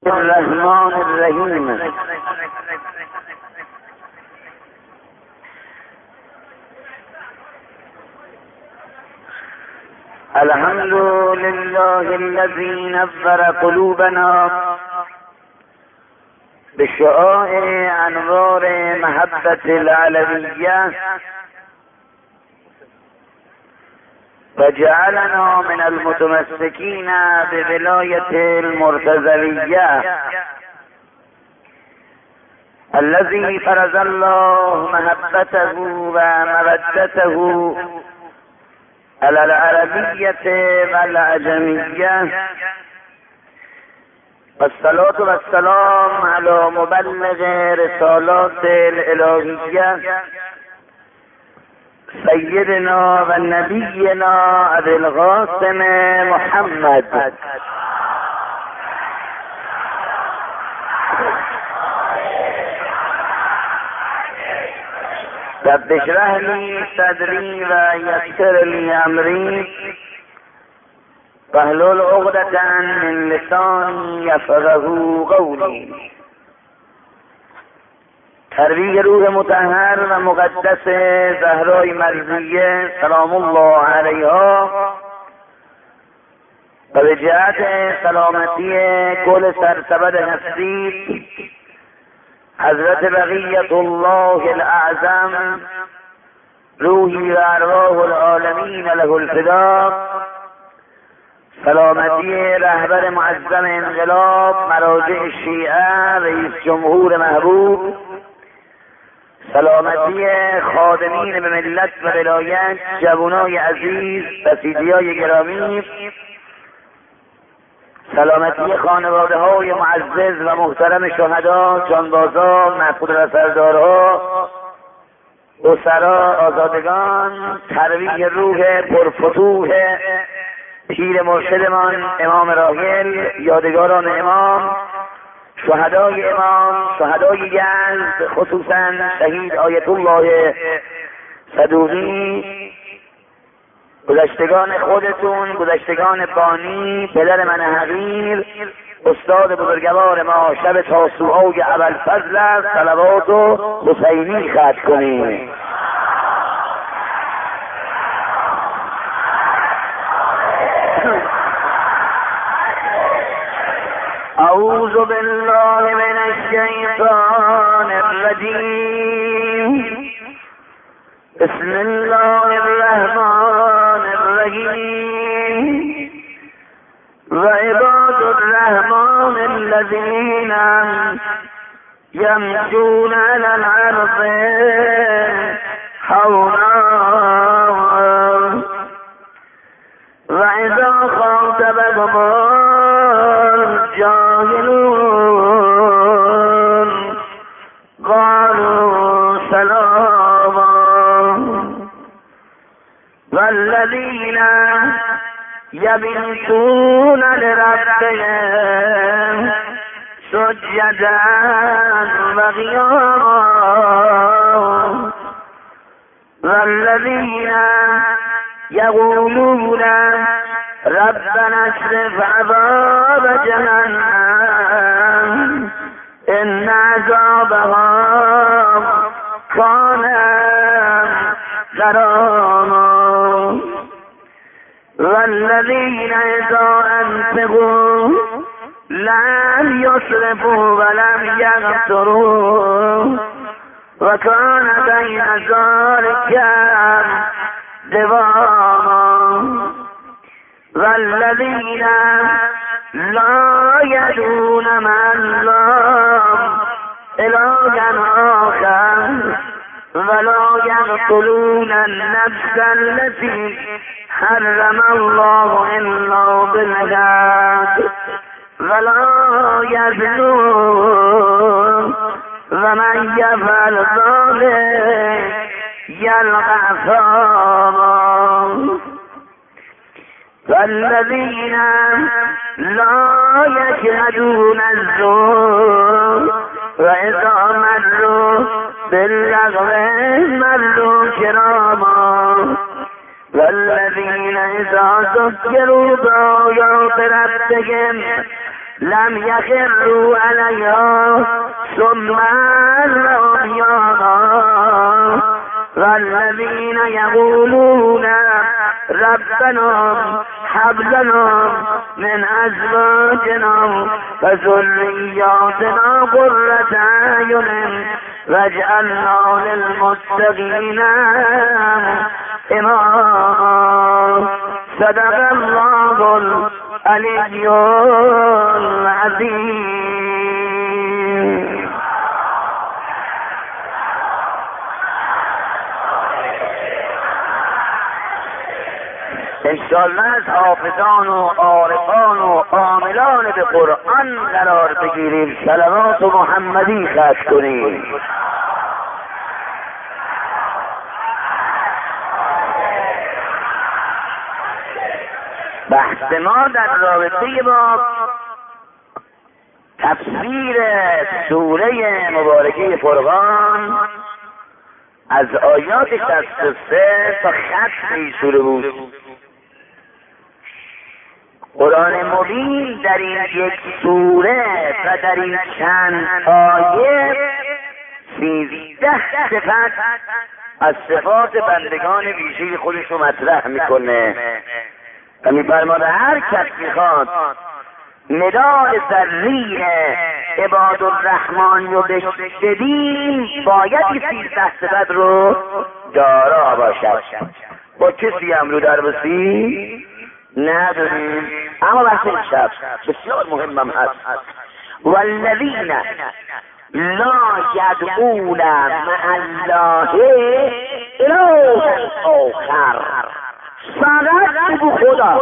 الرحمن الرحیم. الحمد لله الذي نور قلوبنا بشعاع انوار محبة العلوية وجعلنا من المتمسكين بولاية المرتضوية الذي فرض الله محبته ومودته على العربية والعجمية، والصلاة والسلام على مبلغ رسالات الإلهية سيدنا و نبينا ابي القاسم محمد. رب اشرح لي صدري ويسر لي امري واحلل عقدة من لساني يفقهوا قولي. ترویج روح مطهر و مقدس زهرای مرضیه سلام الله علیها و به جهت سلامتی کل سرسبد هستی حضرت بقیت الله الاعظم روحی و ارواح العالمین له الفدا، سلامتی رهبر معظم انقلاب مراجع شیعه رئیس جمهور محبوب، سلامتی خادمین به ملت و ولایت جوانای عزیز بسیجیای گرامی، سلامتی خانواده های معزز و محترم شهدا، جانبازان، محفوظ و سردارها، اسرا، آزادگان، ترویج روح پرفتوح پیر مرشدمان امام راحل، یادگاران امام، شهدای امام، شهدای یزد، خصوصا شهید آیت الله صدوقی، گذشتگان خودتون، گذشتگان بانی، پدر من حقیر، استاد بزرگوار ما شب تاسوعای ابوالفضل است، صلوات و حسینی ختم کنیم. اعوذ بالله من الشیطان الرجیم. بسم الله الرحمن الرحیم. وعباد الرحمن الذين يمشون على الارض حونا وإذا خاطبهم الجاهلون قالوا سلاما. والذين يبيتون لربهم سجدا وقياما. والذين يقولون ربنا اصرف عذاب جهنم إن عذابها كان غراما. والذين إذا أنفقوا لم يسرفوا ولم يقتروا وكان بين ذلك قواما. والذين لا يدعون مع الله إلها آخر ولا يقتلون النفس التي حرم الله إلا بالحق ولا يزنون ومن يفعل ذلك يلقى أثاما. والذين لا يشهدون الزور وإذا مروا باللغو مروا كراما. والذين إذا ذكروا بآيات ربهم لم یخروا علیها ثم عمیانا والذین یقولون ربنا هب لنا من ازواجنا وذریاتنا قرة اعین واجعلنا للمتقین اماما. صدق الله العلی العظیم. انشاءالله از حافظان و عارفان و عاملان به قرآن قرار بگیریم، صلوات و محمدی خرج کنیم. بحث ما در رابطه با تفسیر سوره مبارکه فرقان از آیات 63 تا ختم این سوره بود. قرآن مبین در این یک سوره و در این چند آیه 13 صفت از صفات بندگان ویژه خودش رو مطرح میکنه و میفرماده هر کس میخواد مدار زرین عباد الرحمن رو بشنویم باید این 13 صفت رو دارا باشد. با کسی هم رو در بسی نداریم، اما بحث شب بسیار مهمم هست. والذین لا یدعون مع الله اله آخر. فقط بگو خدا،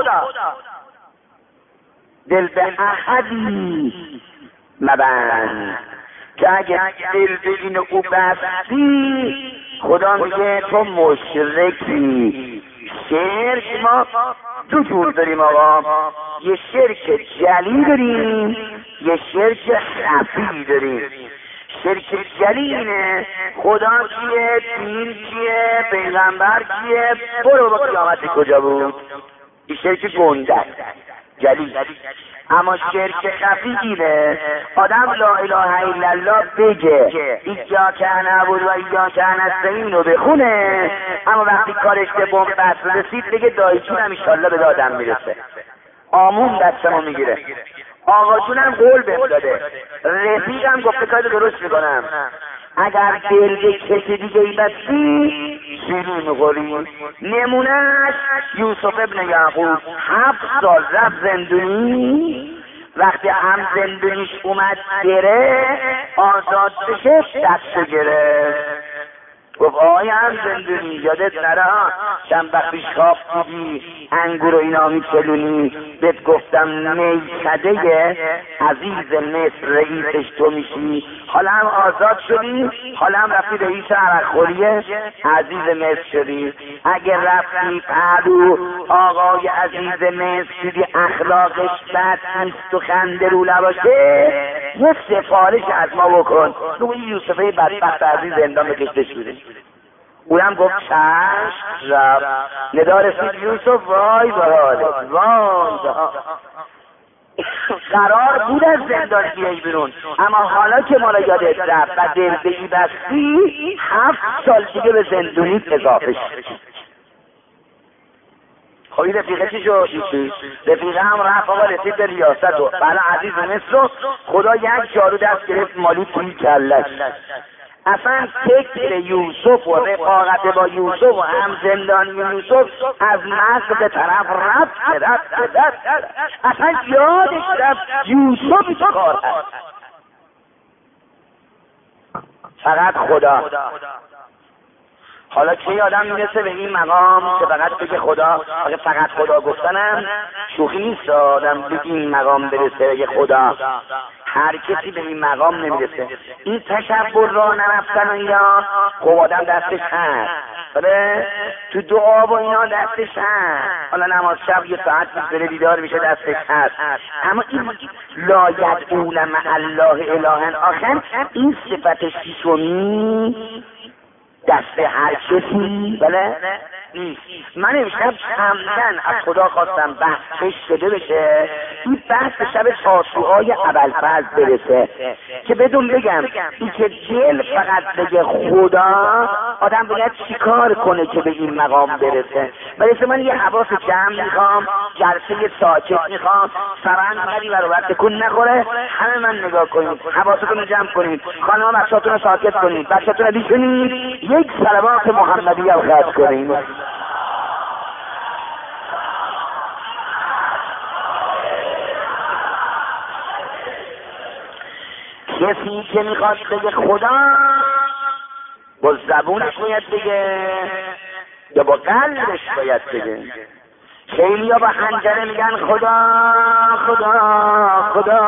دل به احدی مبند که اگه دل به این او بستی خدا میگه تو مشرکی. شرک ما دو جور داریم آقا، یه شرک جلی داریم، یه شرک خفی داریم. شرک جلی اینه خدا کیه، دین کیه، پیغمبر کیه، برو با قیامت کجا بود. این شرک گنده جلی. اما شرک خفی اینه آدم لا اله الا الله بگه، ایاک نعبد و ایاک نستعین رو بخونه، اما وقتی کارش به بنبست رسید بگه دایجونم ایشالله به دادم میرسه، آمون دستمو میگیره، آقا جونم قول بهم داده، رفیقم گفته کار درست میکنم. اگر دل به کسی دیگه ای بستی شیرین میخوری. نمونهش یوسف ابن یعقوب 7 سال رفت زندونی، وقتی هم زندونیش اومد گره آزاد بشه دست گرفت، گفت آقای هم زندونی یادت نره چند وقت پیش خواب دیدی انگور و اینا میچلونی، بهت گفتم میکده عزیز مصر رئیسش تو میشی، حالا هم آزاد شدی، حالا هم رفتی رئیس عرقخوری عزیز مصر شدی. اگر رفتی پهلو آقای عزیز مصر دیدی اخلاقش بد نیست و خنده رو لباشه، یه سفارش از ما بکن، تو این یوسفه بدبخت عزیز زندان بکشتش بوده. اونم گفت چشم رفت. ندا رسید یوسف وای برادر وای قرار بود از زندان بیایی بیرون، اما حالا که ما را یادت رفت و دلبهی بستی 7 سال دیگه به زندونیت اضافه شد. خب این رفیقه چی شد؟ رفیقه هم رفت آقا رسید به ریاست و بله عزیز مصر رو خدا یک جارو دست گرفت مالی توی کلش. اصلا فکر یوسف و رفاقت با یوسف و هم زندانی یوسف از مصر به طرف رفت اصلا یادش رفت یوسف تو کار هست. فقط خدا. حالا که آدم میرسه به این مقام که فقط بگه خدا، اگه فقط خدا گفتنم شوخی نیست آدم بگه این مقام برسه بگه خدا. هر کسی به این مقام نمیرسه. این تشبر را نرفتن و اینا خب آدم دستش هست، بله تو دعا و اینا دستش هست، حالا نماز شب یه ساعت بره بیدار میشه دستش هست، اما این لا یدعون مع الله اله آخر این صفت شیشمی دست هر کسی بله نیست. من امشب عمدن از خدا خواستم بحثش شده بشه، این بحث به شب تاسوعای ابوالفضل برسه که بدون بگم این که دل فقط بگه خدا، آدم باید چیکار کنه که به این مقام برسه. ولی من یه حواس جمع میخوام، جلسه ساکت میخوام، سران خیلی برابر تکون نخوره، همه من نگاه کنید، حواستون رو جمع کنید، خانم بچه‌تون رو ساکت کنید، بچه‌تون رو بیشونید، یک صلوات محمدی رو خرج کنید. کسی که میخواد بگه خدا با زبونش باید بگه یا با قلبش باید بگه. خیلی ها با حنجره میگن خدا خدا خدا،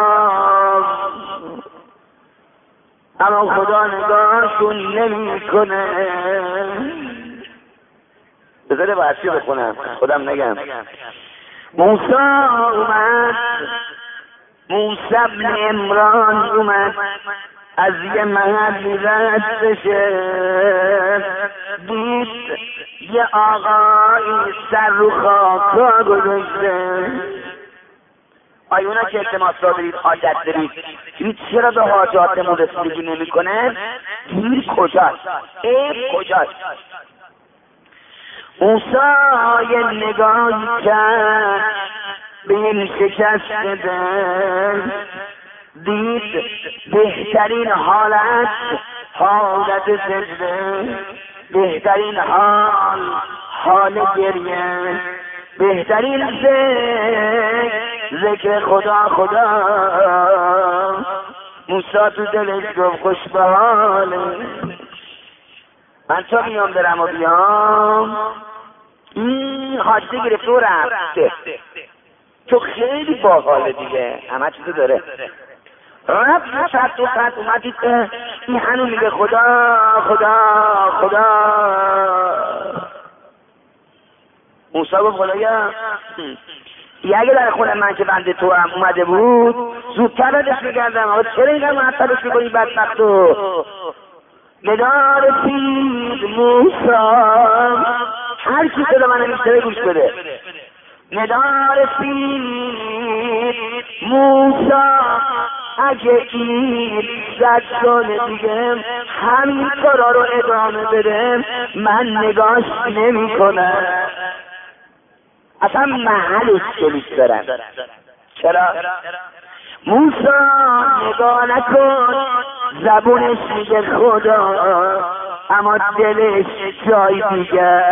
اما خدا نگاهشون نمی کنه. بذاره وحشی بخونم خودم نگم. موسی اومد، موسی ابن عمران اومد، از یه محلی رد بشه، دید یه آقایی سر رو خاکا گذاشته. آیونا که التماس دارید، حاجت دارید، این چرا به حاجاتمون رسیدگی نمی کنه؟ گیر کجاست؟ عیب کجاست؟ موسی یه نگاهی کرد به این شکست دل، دید بهترین حالت سجده، بهترین حال گریه، بهترین ذکر خدا خدا. موسی تو دلش گفت خوش به حاله، من تا میام برم و بیام این حاجه گرفته و رفته، تو خیلی باحاله دیگه، همه چیزو داره. رفت شد و خط اومدید که این هنو میگه خدا خدا خدا. موسی گفت خدایا یه اگه در خونه من که بنده تو هم اومده بود زودتر ازش میگردم، آقا چرا اینقدر معطلش میکنی بدبختو؟ ندارسید موسی، هر کی صدا من میشنوه گوش بده. ندارسید موسی، اگه این 100 سال دیگه همین کارا رو ادامه بده من نگاش نمی کنم. اصلا محلش دوست دارم. چرا؟ موسی نگاه نکن، زبونش میگه خدا اما دلش جای دیگه.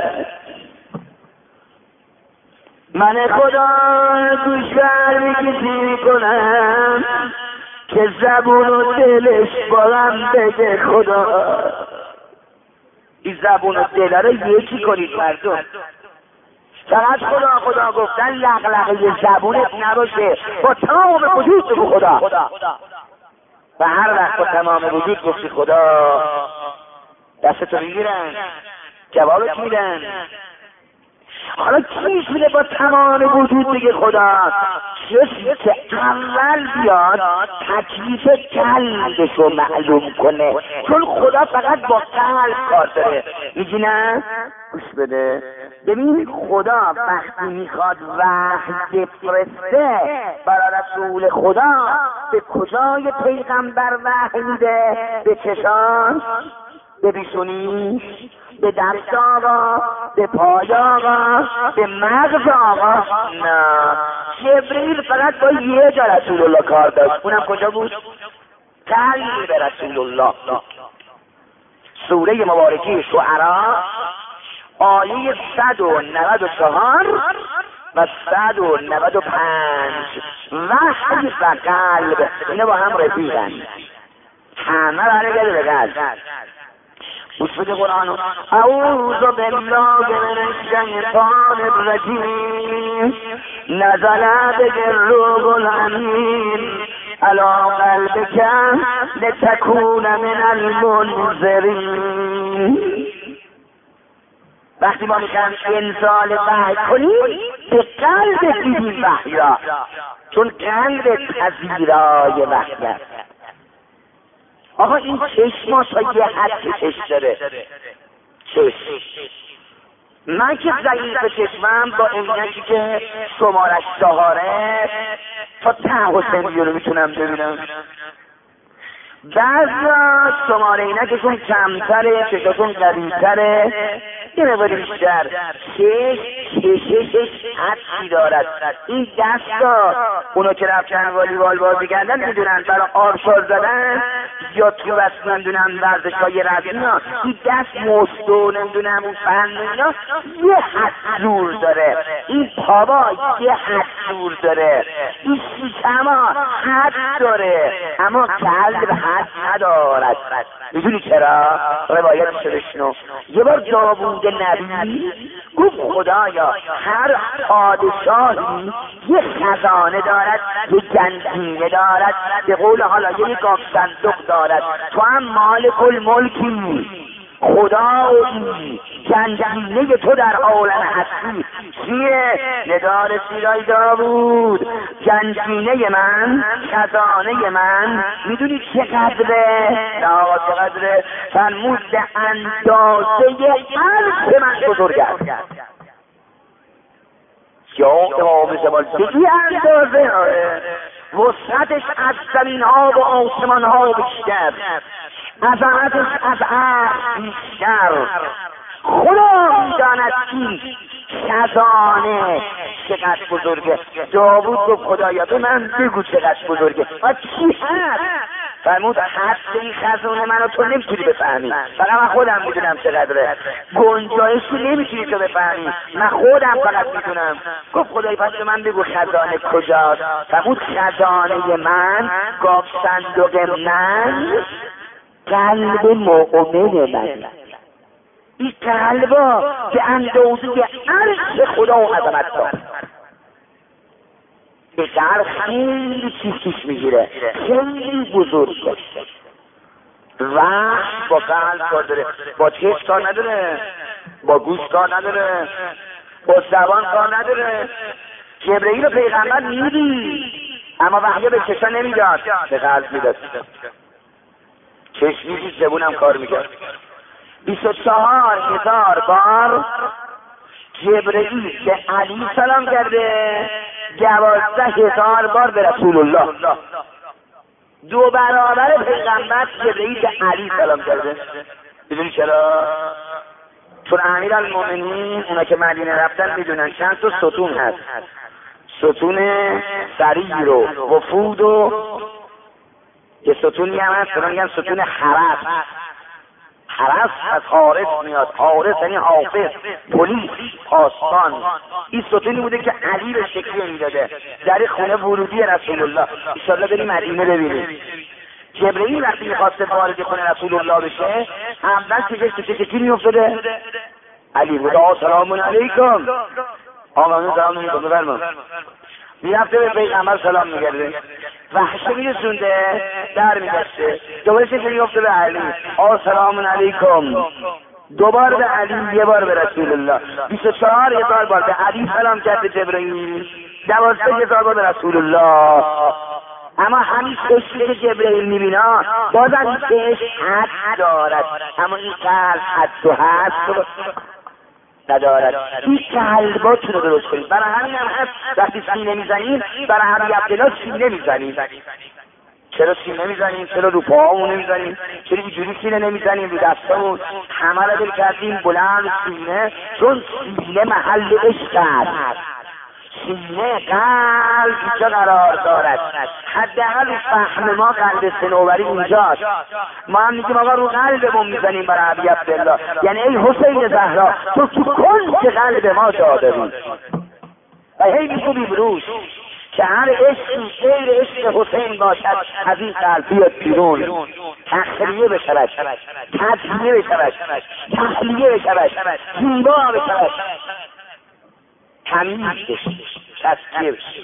من خدا گوشور میکشی کنم که زبون و دلش با هم بگه خدا. این زبون و دل رو یکی کنید مردم، فقط خدا خدا گفتن لغلقه زبونت نباشه، با تمام وجود بگو خدا. و هر وقت با تمام وجود گفتی خدا دستتو میگیرن، جوابت میدن. حالا کی میره با تمام وجود بگه خدا؟ کسی که اول بیاد تکلیف قلبش رو معلوم کنه، چون خدا فقط با قلب کار داره. میگی نه؟ گوش بده، ببین خدا وقتی میخواد وحی بفرسته برای رسول خدا به کجای پیغمبر وحی میده؟ به چشاش، به بیشونیش، به دست آقا، به پای آقا، به مغز آقا؟ نه، جبریل فقط با یه جا رسول الله کار داشت، اونم کجا بود؟ قلب رسول الله. سوره مبارکه شعراء آیه 194 و 195 وحی و قلب اینا با هم رفیقن، همه برگرده به قلب. گوش بده قرآن. اعوذ بالله من الشیطان الرجیم، نزل بک الروح الامین علی قلبک لتکون من المنذرین. وقتی ما میگم انزال وحی کنیم به قلب دیدیم وحی را، چون قلب پذیرای وحی است. آقا این چشم ها تا یه حد کشش داره. چشم من که ضعیف چشمم با عینکی که شمارش 4 تا ته حسینی رو میتونم ببینم. بعضیا شماره عینکشون کمتره، چشاشون قوی‌تره، یه مقداری بیشتر. چشش حدی دارد. این دستا اونا که رفتن والیبال بازی کردن میدونن برای آرشار زدن یا تو بس نمیدونم ورزش‌های رزمی ها این دست مستو نمیدونم اون فن اینا یه حد زور داره، این پاوا یه حد زور داره، این شیشما حد داره، اما قلب حد ندارد. میدونی چرا؟ روایتش بشنو. یه بار داوود نبی گفت خدایا هر پادشاهی یه خزانه دارد، یه گنجینه دارد، به قول حالا یه گاف صندوق دارد، تو هم مالک الملکی، خدایی گنجینه تو در عالم هستی چیه؟ ندار سیرای داوود گنجینه من، خزانه من میدونی چقدره؟ آقا چقدره؟ فرمود به اندازه عرش من بزرگ است. یا امام زمان بگی اندازه وسعتش از زمین ها و آسمان ها بیشتر، عظمتش از عرش بیشتر. خدا میداند این خزانه چقدر بزرگه. داوود گفت خدایا به من بگو چقدر بزرگه. و چی هست؟ فرمود حد این خزانه منو تو نمیتونی بفهمی، فقط من خودم میدونم چقدره. گنجایشی نمیتونی تو بفهمی، من خودم فقط میدونم. گفت خدای پس به من بگو خزانه کجاست؟ فرمود خزانه من، گاف صندوق من، قلب مؤمن من. این قلبا به اندازه عرش خدا و عظمت دارد. به قلب خیلی چیز پیش میگیره، خیلی بزرگه. وحش با قلب کار داره، با چشم کار نداره، با گوش کار نداره، با زبان کار نداره. جبرئیل و پیغمبر میدید اما وحی به چشم نمیداد، به قلب میداد. چشم میدید، زبونم کار میکرد. 24,000 بار جبرئیل به علی سلام کرده، 12,000 بار به رسول الله. 2 برابر پیغمبر جبرئیل به علی سلام کرده. میدونی چرا؟ چون امیرالمومنین اونا که مدینه رفتن میدونن چند تا ستون هست. ستون سریر و وفود و یه ستونی هم هست میگن ستون حرس. حرس از حارس میاد، حارس یعنی حافظ، پلیس، پاسبان. این ستونی بوده که علی به شکلی میداده در خونه ورودی رسول الله. انشاءالله بریم مدینه ببینیم. جبرئیل وقتی میخواسته وارد خونه رسول الله بشه اول چه میافتاده؟ علی بوده سلام علیکم، آقا سلام علیکم بفرمایید. میرفته به پیغمبر سلام میگرده، وحشه میرسونده در میگشته، دوباره چه میگفته به علی سلام علیکم، 2 بار به علی، 1 بار به رسول الله. 24,000 بار به علی سلام کرده جبرئیل، 12,000 بار به رسول الله. اما همین چشمی که جبرئیل میبینا بازم این چشم حد دارد، اما این قلب حد و حد ندارد. این قلباتون رو درست کنید. برای همین هم هست وقتی سینه میزنید برای همین عبدالله سینه میزنید. چرا سینه میزنیم؟ چرا رو پاهامون نمیزنیم؟ چرا اینجوری سینه نمیزنیم؟ رو دستامون همه را دل کردیم بلند سینه، چون سینه محل عشق است. سینه قلب اینجا قرار دارد. حداقل فهم ما قلب صنوبری اینجاست. ما هم میگیم آقا رو قلبمون میزنیم برای علی عبدالله، یعنی ای حسین زهرا تو کنج قلب ما جا داری. و هی میگوییم روش که هر عشقی غیر عشق حسین باشد از این قلب بیاد بیرون، تخلیه بشود، تطهیه بشود، تحلیه بشود، زیبا بشود، تمیز بشه، تسکیه بشه.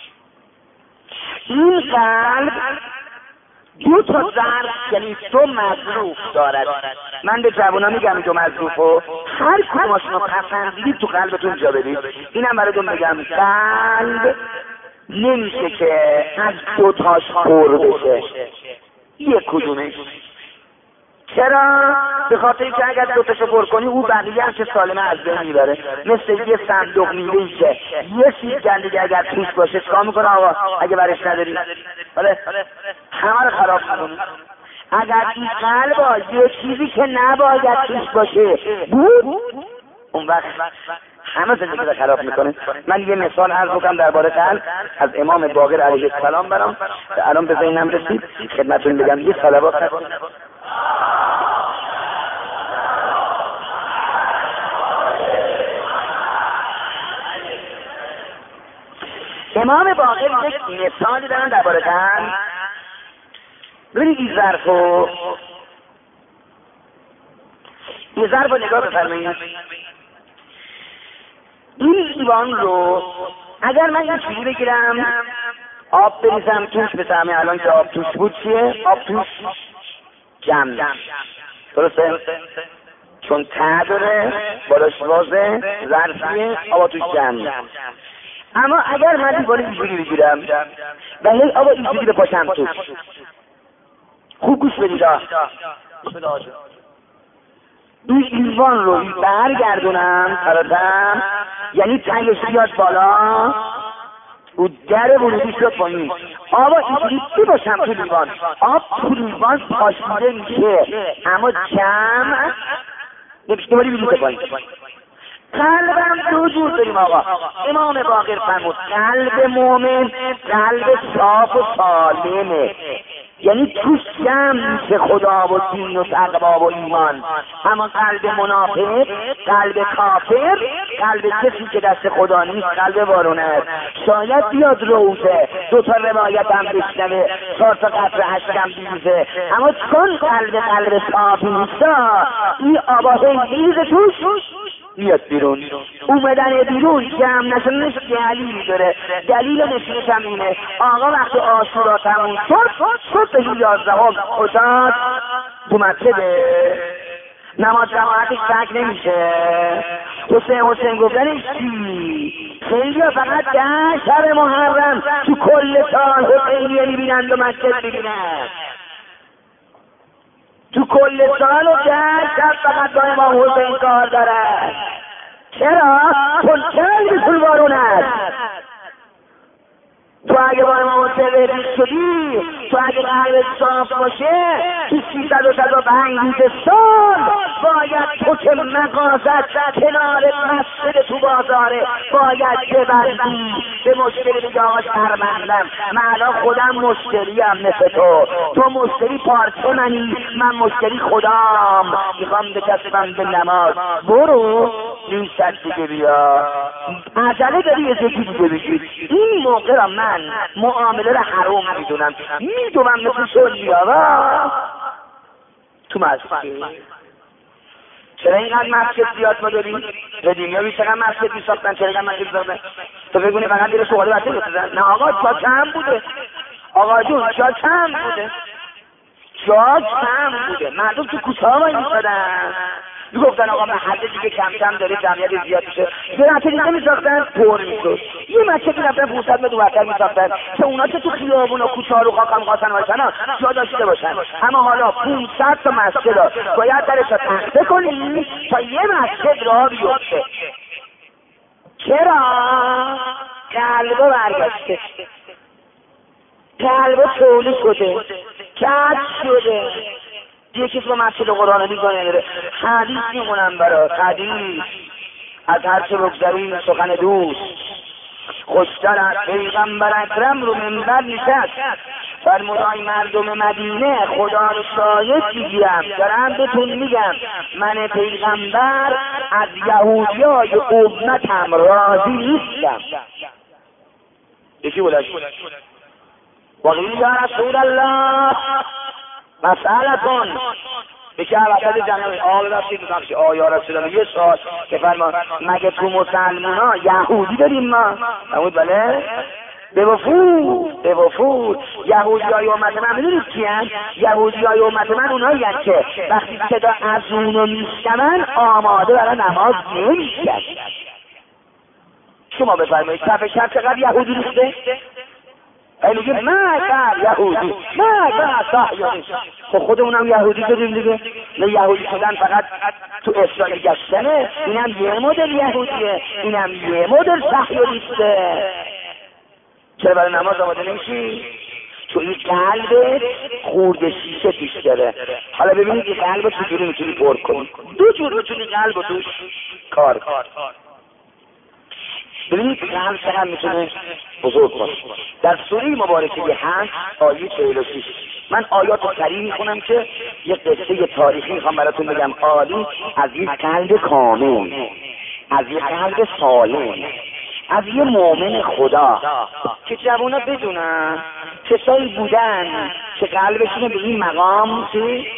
این قلب 2 تا ظرف یعنی 2 مظروف دارد. من به جوونا میگم 2 مظروفو هر کدومشونو پسندیدید تو قلبتون جا بدید. اینم براتون بگم قلب نمیشه که از 2 تاش پر بشه، 1 کدومش چرا؟ به خاطر که اگر دوتاشو پر کنی او بقیه هم که سالمه از بین میبره. مثل یه صندوق میوه‌ای که یه سیب گندگی اگر توش باشه چیکار میکنه آقا اگه برش نداری؟ بله همه رو خراب میکنه. اگر این قلب یه چیزی که نباید توش باشه بود اون وقت همه زندگی رو خراب میکنه. من یه مثال عرض بکنم درباره قلب از امام باقر علیه السلام برام الان به ذهنم رسید خدمتتون بگم. یه صلوات کنید. امام باقر یک مثالی دارن درباره قلب. ببینید این ظرف رو نگاه بفرمایید. این لیوان رو اگر من این چیزی بگیرم آب بریزم توش بفهمه الان که آب توش بود چیه؟ آب توش جمع درسته؟ چون ته داره بالاش وازه ظرفیه آب توش جمع. اما اگر من لیوان اینجوری بگیرم و هی آب اینجوری بپاشم توش خوب گوش بدید این لیوان رو برگردونم فراتم یعنی تنگش بیاد بالا و در ورودی شد پایین آب اینجوری بپاشم تو لیوان آب تو لیوان پاشیده میشه اما جمع دوباره میریزه پایین. قلبم دو جور داریم آقا. امام باقر فرمود قلب مومن قلب صاف و سالمه یعنی توش جمع میشه خدا و دین و تقوا و ایمان. اما قلب منافق قلب کافر قلب کسی که دست خدا نیست قلب وارونه. شاید بیاد روزه دوتا روایت هم بشنوه 4 تا قطره اشکم بیزه اما چون قلب صافی نیستا این آباهی میریزه توش میاد بیرون. اومدن بیرون جمع نشدنش دلیلی داره. دلیل نشونش هم اینه آقا وقتی عاشورا تموم شد صبح 11 اجاد تو مسجده نماز جماعتش تک نمیشه. حسین گفتنش چی؟ خیلی ها فقط 10 شب محرم تو کل سال حسینیه میبینند و مسجد ببینند. تو کل سال و 10 شب فقط با امام حسین کار دارد. چرا؟ چون بسول بارون است. تو اگه با امام حسین رفیق شدی تو اگه قلبت صاف باشه تو 365 روز سال باید تو که مغازت کنار مسجد تو بازاره باید ببندی به مشتری بگی آقا شرمندم من الان خودم مشتریم مثل تو مشتری پارچه منی من مشتری خدام میخوام بچسبم به نماز برو این شد دیگه بیا عجله داری یه دیگه بگی. این موقع را من معامله را حرام میدونم مثل شلیا تو مسجد. چرا اینقدر مسجد زیاد ما داریم؟ قدیمی ها بیشتر مسجد میساختن چرا اینقدر مسجد زیاده؟ تو بگونی فقط دیره شغاله بچه بسازن؟ نه آقا جا کم بوده آقا جون جا کم بوده مردم تو کوچه ها باید میسادن میگفتن آقا محله دیگه کم کم داره جمعیت زیاد میشه یه رفته دیگه میساختن پر میشد یه مسجد رفتن 500 متر دورتر میساختن که اونا که تو خیابون و کوچه ها رو خاکم خواستن باشن جا داشته باشن. اما حالا 500 تا مسجد ها باید درش رو تخته کنی تا یه مسجد را بیفته. چرا؟ قلبا برگشته قلبا تولی شده کج شده. یکی با مسجد قرآن میگه داره حدیث میمونم برات حدیث از هر چه بگذری سخن دوست خوشتر از پیغمبر اکرم رو منبر نشست فرمودای مردم مدینه خدا رو شاهد میگیرم دارم بهتون میگم من پیغمبر از یهودیای امتم راضی نیستم. یکی بلند وقیل یا رسول الله مسئلتون بشه وقت جنبه آل رسید بخشی آیا رسول الله یه سال که فرما مگه تو مسلمان ها یهودی داریم ما؟ نمود بله؟ به وفود یهودی های امت من میدونید کی هست؟ یهودی های امت من اونایی هست که وقتی صدا از اونو میشنون آماده برای نماز نمیشن. شما بفرمایید صفحه شب چقدر یهودی ریخته؟ میگه مگر یهودی مگر صهیونیست. خب خودمونم یهودی شدیم دیگه. نه یهودی شدن فقط تو اسرائیل گشتنه، اینم یه مدل یهودیه، اینم یه مدل صهیونیسته. چرا برای نماز آماده نمیشی؟ تو این قلبت خورده شیشه توش داره. حالا ببینید این قلب چجوری میتونی پر کنی. دو جور میتونی قلب توش کار کنی. ببینید قلب چقدر میتونه بزرگ کنه. در سوره مبارکه 8 آیه 46 من آیات سریع میخونم که یه قصه تاریخی میخوام براتون بگم عالی از این قلب کامل، از این قلب سالم، از یه مؤمن خدا که جوانا بدونن کسایی بودن که قلبشون به این مقام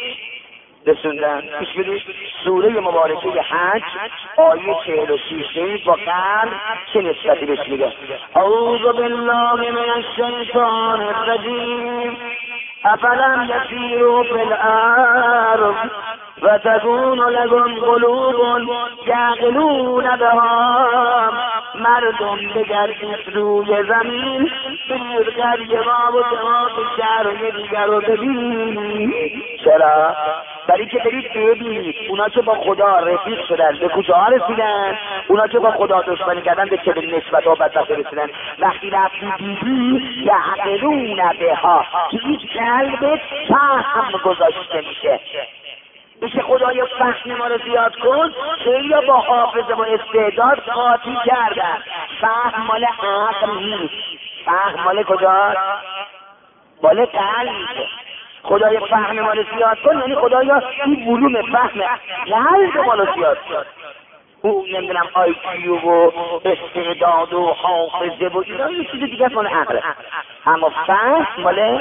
رسوندن. پیش بدید سوره مبارکه حج آیه 46 با قلب چه نسبتی بهش میده؟ اعوذ بالله من الشیطان الرجیم افلم یسیروا فی الارض وتكون لهم قلوب یعقلون بها. مردم بگردید روی زمین بگرد یه ما و جواب شهر دیگر رو ببینید. چرا؟ برای که برید ببینید اونا که با خدا رفیق شدن به کجا رسیدن، اونا که با خدا دشمنی کردن به چه نسبت و بدبختی رسیدن. وقتی رفتی دیدی یعقلون بها که هیچ قلبت فهم گذاشته میشه خدای فهم ما رو زیاد کن. خیلی با حافظه و استعداد قاطی کردن. فهم مال عقل نیست، فهم مال کجاست؟ مال قلب. خدای فهم ما رو زیاد کن یعنی خدایا این ولوم فهم قلب ما رو زیاد کن. او نمیدونم آیکیو و استعداد و حافظه و اینا یه چیز دیگه مال عقل، اما فهم مال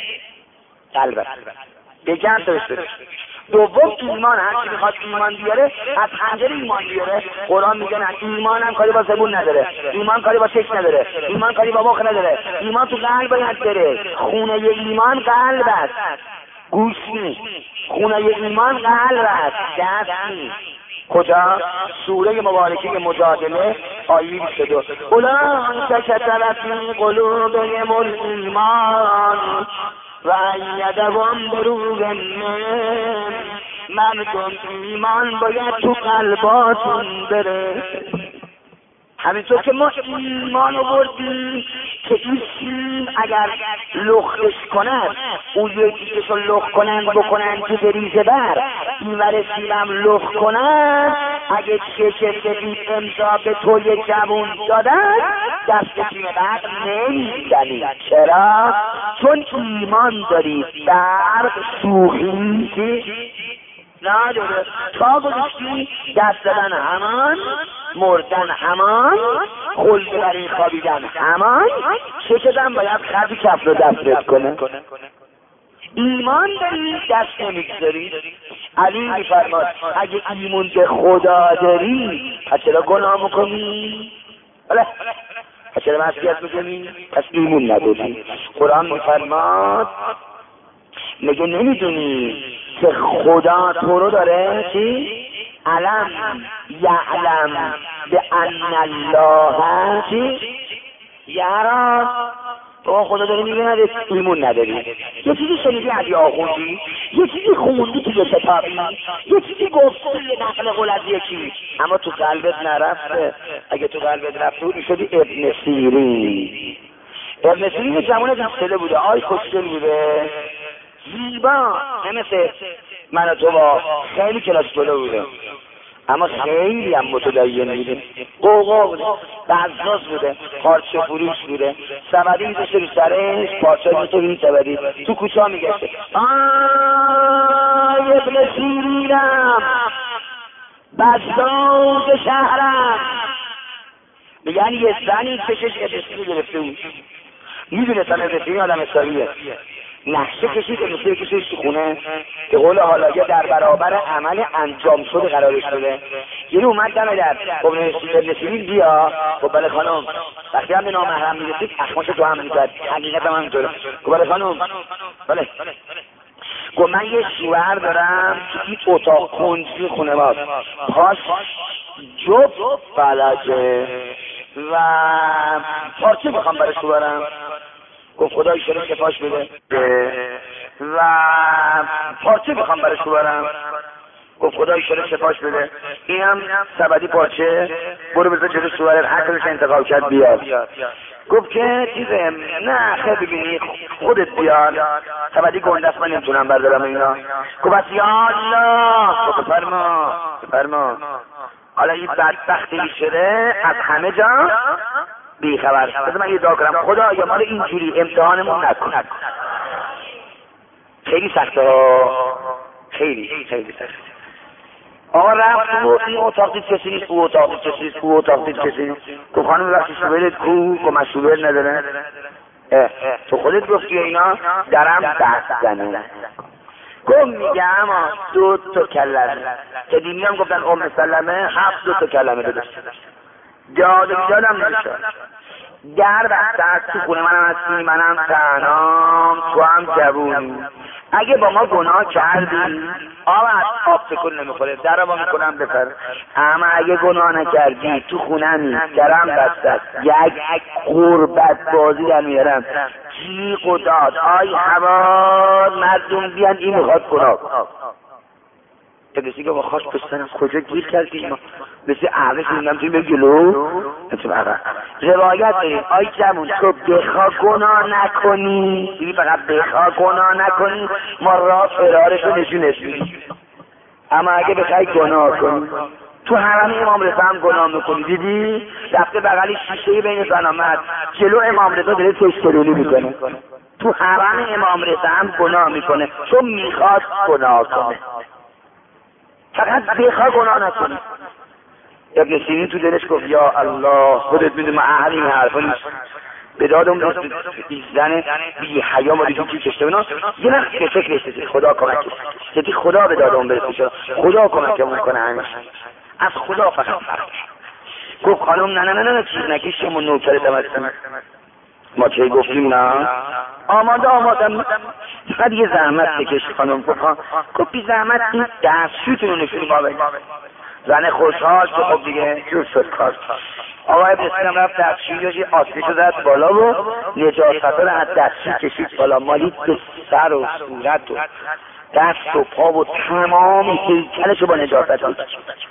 قلب. بگم درست. دوم ایمان، هر کی میخواد ایمان بیاره از پنجره ایمان بیاره. قرآن میگه نه، ایمان هم کاری با زبون نداره، ایمان کاری با چشم نداره، ایمان کاری با مخ نداره، ایمان تو قلب باید بره. خونه ایمان قلب است، گوش نیست. خونه ایمان قلب است، دست نیست. کجا؟ سوره مبارکه مجادله آیه 22 اولئک کتب فی قلوبهم الایمان و ایدهم بروح منه. مردم ایمان باید تو قلباتون بره. همینطور که ما ایمان آوردیم که این سیم اگر لختش کنن اون یکی که شو لخت کنن بکنن که بریزه بر این ور سیمم لخت کنن. اگه چه سفید امضا به توی جوون دادن دست سیم برق نمیزنی. چرا؟ چون ایمان داری. برق سوخی نداره. تا گذاشتی دست دادن همان، مردن همان، خلد برای خوابیدن همان. چه شدن باید خرد کف رو دست کنه. ایمان داری دست نمیگذاری. علی میفرماد اگه ایمان به خدا داری پس چرا گناه میکنی؟ پس چرا معصیت میکنی؟ پس ایمان نداری. قرآن میفرماد میگه نمیدونی که خدا تو رو داره چی؟ علم یعلم به ان الله چی؟ یرا. تو خدا داره میبینه ایمون نداری. یه چیزی شنیدی علی آخوندی، یه چیزی خوندی توی کتابی، یه چیزی گفتی یه نقل قول از یکی، اما تو قلبت نرفته. اگه تو قلبت رفته بود میشدی ابن سیرین. ابن سیرین زمانه دستله بوده، آی خوشگل بوده، زیبا، مثل من و تو با خیلی کلاس بالا بوده، اما خیلی هم متدین بوده، قوقا بوده، بزاز بوده، پارچه فروش بوده، سبدی میذاشته رو سرش، پارچه میذاشته این سبدی تو کوچه ها میگشته آی ابن سیرینم بزاز شهرم. میگن یه زنی چشش ابن سیرین گرفته بود، میدونستم ابن سیرین آدم حسابیه، نقشه کشید ابن کشید تو خونه به قول حالاگه در برابر عمل انجام شده قرارش بده. یعنی اومد دم در ابن سیرین بیا. خب بله خانم. وقتی هم به نامحرم میرسید اخماش تو هم میکرد، حقیقت هم همینطوره. خب بله خانم. بله گفت من یه شوهر دارم که این اتاق کنجی خونه باست، پاش جب فلجه و پارچه میخوام برش ببرم. گفت خدا ایشالا شفاش بده و پارچه میخوام برش ببرم. گفت خدا ایشالا شفاش بده. اینم سبدی پارچه برو بذار جلو سواره عقلش انتقال کرد بیاد. گفت که چیزه نه خیلی ببینی خودت بیاد سبدی گندست من نمیتونم بردارم اینا. گفت بس یا الله. گفت بفرما حالا این بدبختی شده از همه جا بیخبر. بذار من یه دعا کنم خدا یا ما رو اینجوری امتحانمون نکن. خیلی سخته ها، خیلی سخته. آقا رفت و این اتاق دید کسی نیست، او اتاق دید کسی نیست، او اتاق دید کسی نیست. گفت خانم وقتی شوبرت کو که من شوبر نداره. تو خودت گفتی اینا درم دست زنه. گفت میگه اما 2 کلمه قدیمی هم گفتن سلمه 7 کلمه داشت. داد و بیدادم نمیشد. در بسته از تو خونه منم هستی، منم تنهام، تو هم جوونی. اگه با ما گناه کردی آب تکون نمیخوره، در با میکنم بفر. اما اگه گناه نکردی تو خونمی درم بسته است، یک قربت بازی در میارم جیغ و داد آی هوا مردم بیان این میخواد گناه. کسی که با خواست بستنم کجا گیر کردی ما بسی احوه شدیم توی به جلو نتون عقب روایت داریم آی جمون تو بخوا گناه نکنی دیدی فقط بخوا گناه نکنی ما را فرارشو نشونش میدیم. اما اگه بخوای گناه کنی تو حرم امام رضا هم گناه میکنی. دیدی رفته بغلی شیشه بین زن و مرد جلو امام رضا داره تشترونی میکنه. تو حرم امام رضا هم گناه میکنه چون میخواد گناه کنه. فقط بخوا گناه نکنی. ابن سیرین تو دلش گفت یا الله خودت میدونی من اهل این حرفا نیست. به دادم زن بی حیا ما دیدیم چی کشته بنا یه وقت به فکرش رسید خدا کمکش دیدی خدا به دادم برسید شد خدا کمکمون کنه همیشه از خدا فقط فرق. گفت خانم نه چیز نکیش شما نوکرتم هستیم. ما چه گفتیم نه آمادم فقط یه زحمت بکش خانم. گفت بی زحمت این دستشوتون رو نشونی ما بگیم. زن خوشحال که خب دیگه جور شد کار. آقا ابن سینا رفت دستشویی آتیشو زد بالا و نجاست‌ها رو از دستشویی کشید بالا مالید به سر و صورت و دست و پا و تمام هیکلشو با نجاست کشید.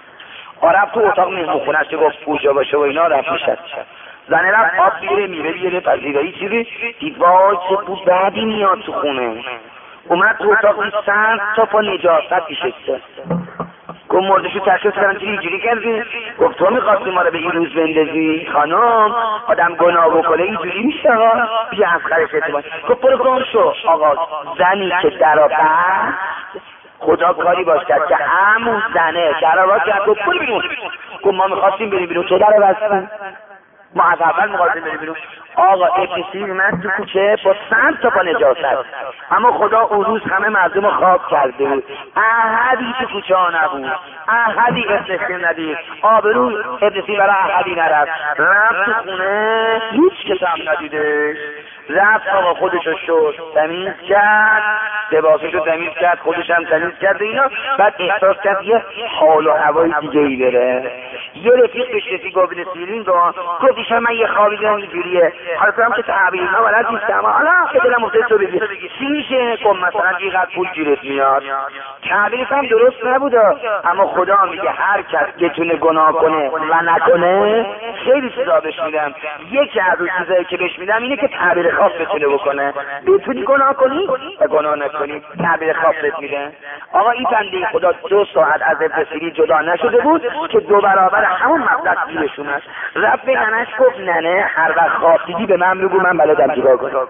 رفت تو اتاق مهمونخونه‌اش که گفت پوجا باشه و اینا رفت نشست. زن رفت آب بیاره پذیرایی چیزی دید وای چه بود بعدی میاد تو خونه. اومد تو اتاق این سر تا پا نجاست نشسته. گفت مردشو تشخیص بدم چی اینجوری کردی؟ گفت تو میخواستی ما رو به این روز بندازی خانم آدم گناه بکنه اینجوری میشه ها بیا از خرش اعتبار. گفت برو گم شو. آقا زنی که درا بست خدا کاری باش کرد که همون زنه درا باز کرد. گفت برو بیرون. گفت ما میخواستیم بریم بیرون تو درا بستی. ما از اول میخواستیم بریم بیرون. آقا ابن سیرین من تو کوچه با 100 تا پا نجاست اما خدا اون روز همه مردم رو خواب کرده بود. احدی تو کوچه ها نبود. احدی ابن سیرین ندید. آبرو ابن سیرین برای احدی نرفت. رفت تو خونه هیچ کس هم ندیدش. رفت آقا خودشو شد تمیز کرد لباسشو تمیز کرد خودش هم تمیز کرد اینا. بعد احساس کرد یه حال و هوای دیگه ای بره. یه رفیق بهش رسید گفت ابن سیرین گفت ایشان من یه خوابی دیدم اینجوریه حالا تو هم که تعبیر اینا بلد نیستم حالا به دلم افتاد تو بگی چی میشه کن مثلا اینقدر پول گیرت میاد. تعبیرش هم درست نبوده اما خدا میگه هر کس بتونه گناه کنه و نکنه خیلی سزا بهش میدم. یکی از اون چیزایی که بهش میدم اینه که تعبیر خواب بتونه بکنه. بتونی گناه کنی و گناه نکنی تعبیر خواب بهت میده. آقا این بنده خدا 2 ساعت از ابن سیرین جدا نشده بود که 2 برابر همون مبلغ گیرشون است. رفت به ننش گفت ننه هر وقت خواب دیدی به من بگو من بلدم چیکار کنم.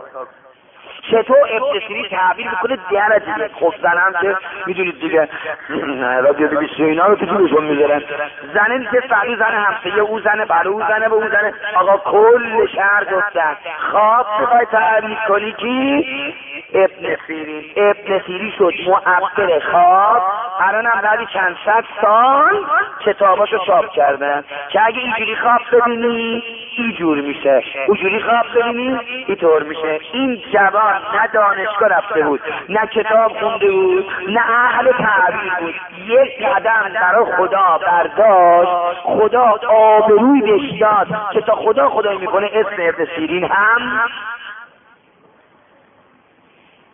چطور ابن سیرین تعبیر میکنه درجه. خب زنم که میدونید دیگه رادیو 22 اینا رو تو جورشون میذارن. زنه میشه فرو زن همسایه او زنه برای او زنه به او زنه. آقا کل شهر گفتن خواب میخوای تعبیر کنی کی؟ ابن سیرین شد معبر خواب. الان هم بعد چند صد سال کتاباشو چاپ کردن که اگه اینجوری خواب ببینی اینجور میشه اونجوری خواب ببینی اینطور میشه. این جوان نه دانشگاه رفته بود نه کتاب خونده بود نه اهل تعبیر بود. یک قدم برای خدا برداشت خدا آبروی بهش داد که تا خدا خدایی میکنه اسم ابن سیرین هم